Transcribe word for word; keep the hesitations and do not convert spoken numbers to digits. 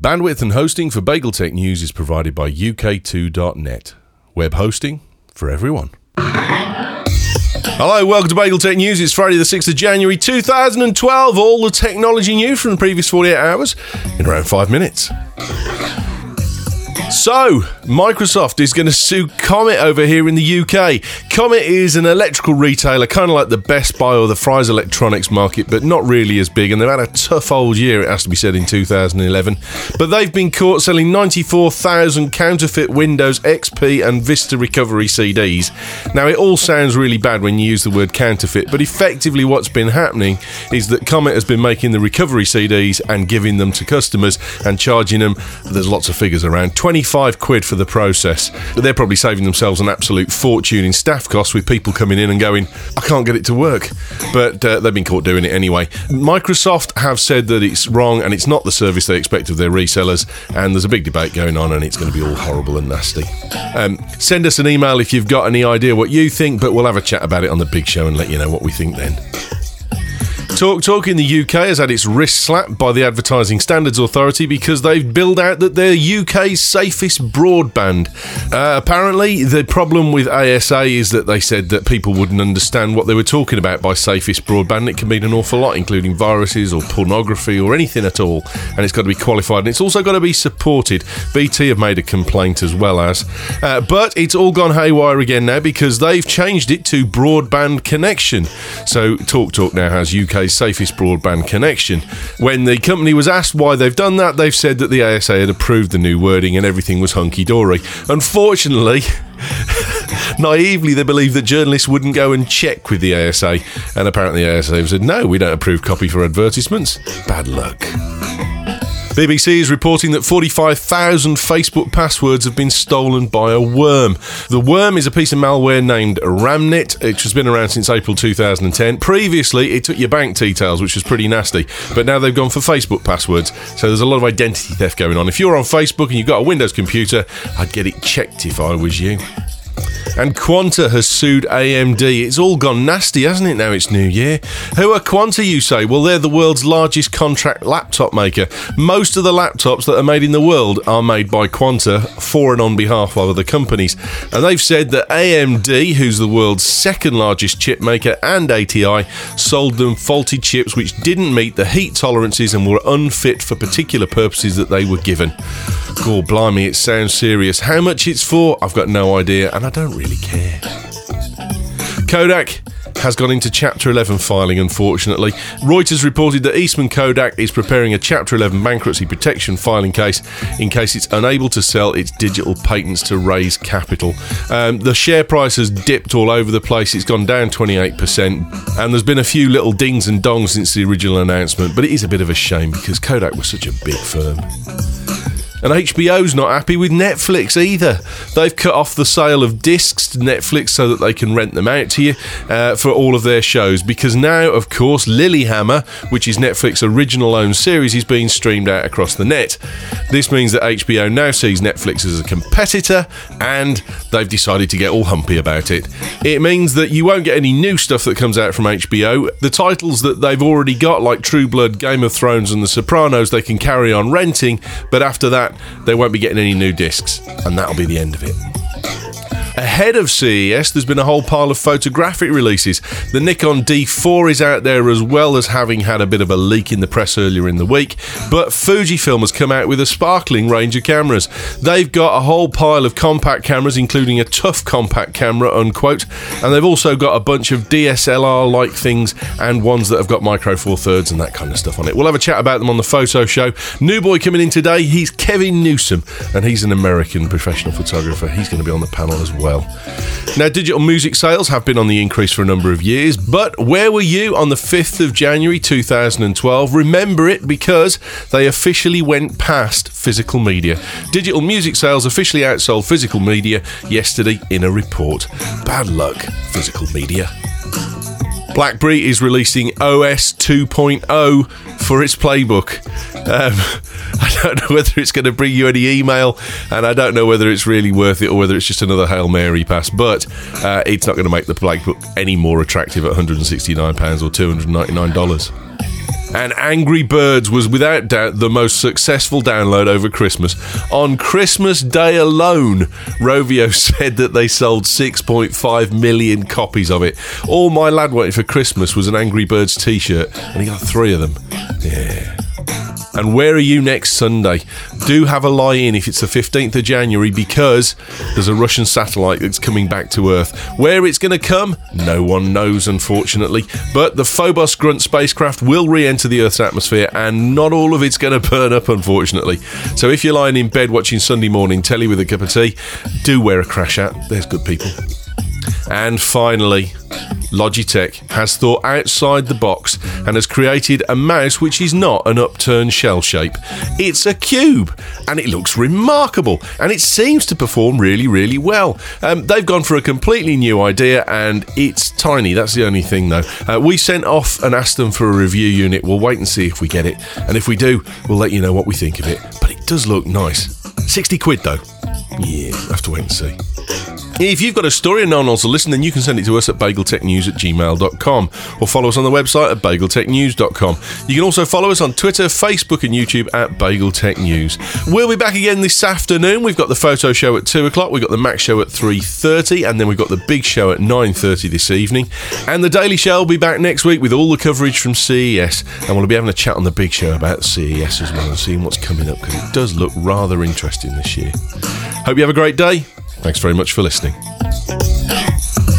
Bandwidth and hosting for BagelTech News is provided by U K two dot net. Web hosting for everyone. Hello, welcome to BagelTech News. It's Friday the sixth of January two thousand twelve. All the technology news from the previous forty-eight hours in around five minutes. So, Microsoft is going to sue Comet over here in the U K. Comet is an electrical retailer, kind of like the Best Buy or the Fry's Electronics market, but not really as big, and they've had a tough old year, it has to be said, in two thousand eleven. But they've been caught selling ninety-four thousand counterfeit Windows X P and Vista Recovery C Ds. Now, it all sounds really bad when you use the word counterfeit, but effectively what's been happening is that Comet has been making the recovery C Ds and giving them to customers and charging them, there's lots of figures around, twenty-five quid for the process. But they're probably saving themselves an absolute fortune in staff costs with people coming in and going, I can't get it to work. But uh, they've been caught doing it anyway. Microsoft have said that it's wrong and it's not the service they expect of their resellers, and there's a big debate going on and it's going to be all horrible and nasty. Um, send us an email if you've got any idea what you think, but we'll have a chat about it on the big show and let you know what we think then. Talk Talk in the U K has had its wrist slapped by the Advertising Standards Authority because they've billed out that they're U K's safest broadband. Uh, apparently, the problem with A S A is that they said that people wouldn't understand what they were talking about by safest broadband. It can mean an awful lot, including viruses or pornography or anything at all, and it's got to be qualified, and it's also got to be supported. B T have made a complaint as well as. Uh, but it's all gone haywire again now because they've changed it to Broadband Connection. So Talk Talk now has U K's safest broadband connection. When the company was asked why they've done that, they've said that the A S A had approved the new wording and everything was hunky-dory. Unfortunately, naively, they believe that journalists wouldn't go and check with the A S A, and apparently the A S A have said, no, we don't approve copy for advertisements. Bad luck. B B C is reporting that forty-five thousand Facebook passwords have been stolen by a worm. The worm is a piece of malware named Ramnet, which has been around since April two thousand ten. Previously, it took your bank details, which was pretty nasty, but now they've gone for Facebook passwords, so there's a lot of identity theft going on. If you're on Facebook and you've got a Windows computer, I'd get it checked if I was you. And Quanta has sued A M D. It's all gone nasty, hasn't it, now it's New Year? Who are Quanta, you say? Well, they're the world's largest contract laptop maker. Most of the laptops that are made in the world are made by Quanta for and on behalf of other companies. And they've said that A M D, who's the world's second largest chip maker, and A T I, sold them faulty chips which didn't meet the heat tolerances and were unfit for particular purposes that they were given. God blimey, it sounds serious. How much it's for, I've got no idea, and I don't really care. Kodak has gone into Chapter eleven filing, unfortunately. Reuters reported that Eastman Kodak is preparing a Chapter eleven bankruptcy protection filing case in case it's unable to sell its digital patents to raise capital. Um, the share price has dipped all over the place. It's gone down twenty-eight percent, and there's been a few little dings and dongs since the original announcement, but it is a bit of a shame because Kodak was such a big firm. And H B O's not happy with Netflix either. They've cut off the sale of discs to Netflix so that they can rent them out to you uh, for all of their shows, because now, of course, Lilyhammer, which is Netflix's original owned series, is being streamed out across the net. This means that H B O now sees Netflix as a competitor, and they've decided to get all humpy about it. It means that you won't get any new stuff that comes out from H B O. The titles that they've already got, like True Blood, Game of Thrones and The Sopranos, they can carry on renting, but after that they won't be getting any new discs, and that'll be the end of it. Ahead of C E S, there's been a whole pile of photographic releases. The Nikon D four is out there, as well as having had a bit of a leak in the press earlier in the week, but Fujifilm has come out with a sparkling range of cameras. They've got a whole pile of compact cameras, including a tough compact camera, unquote, and they've also got a bunch of D S L R-like things and ones that have got micro four thirds and that kind of stuff on it. We'll have a chat about them on the photo show. New boy coming in today, he's Kevin Newsom, and he's an American professional photographer. He's going to be on the panel as well. Now, digital music sales have been on the increase for a number of years, but where were you on the fifth of January two thousand twelve? Remember it, because they officially went past physical media. Digital music sales officially outsold physical media yesterday in a report. Bad luck, physical media. BlackBerry is releasing O S two point oh for its playbook. Um, I don't know whether it's going to bring you any email, and I don't know whether it's really worth it or whether it's just another Hail Mary pass, but uh, it's not going to make the playbook any more attractive at one hundred sixty-nine pounds or two hundred ninety-nine dollars. And Angry Birds was without doubt the most successful download over Christmas. On Christmas Day alone, Rovio said that they sold six point five million copies of it. All my lad wanted for Christmas was an Angry Birds t-shirt, and he got three of them. Yeah. And where are you next Sunday? Do have a lie-in if it's the fifteenth of January, because there's a Russian satellite that's coming back to Earth. Where it's going to come, no one knows, unfortunately. But the Phobos Grunt spacecraft will re-enter the Earth's atmosphere, and not all of it's going to burn up, unfortunately. So if you're lying in bed watching Sunday morning telly with a cup of tea, do wear a crash hat. There's good people. And finally, Logitech has thought outside the box and has created a mouse which is not an upturned shell shape. It's a cube, and it looks remarkable, and it seems to perform really, really well. Um, they've gone for a completely new idea, and it's tiny. That's the only thing, though. Uh, we sent off and asked them for a review unit. We'll wait and see if we get it, and if we do, we'll let you know what we think of it. But it does look nice. sixty quid, though. Yeah, we'll have to wait and see. If you've got a story and no one else will listen, then you can send it to us at bageltechnews at gmail dot com, or follow us on the website at bageltechnews dot com. You can also follow us on Twitter, Facebook and YouTube at BagelTechNews. We'll be back again this afternoon. We've got the photo show at two o'clock, we've got the Mac show at three thirty, and then we've got the big show at nine thirty this evening. And the Daily Show will be back next week with all the coverage from C E S, and we'll be having a chat on the big show about C E S as well, and seeing what's coming up, because it does look rather interesting this year. Hope you have a great day. Thanks very much for listening.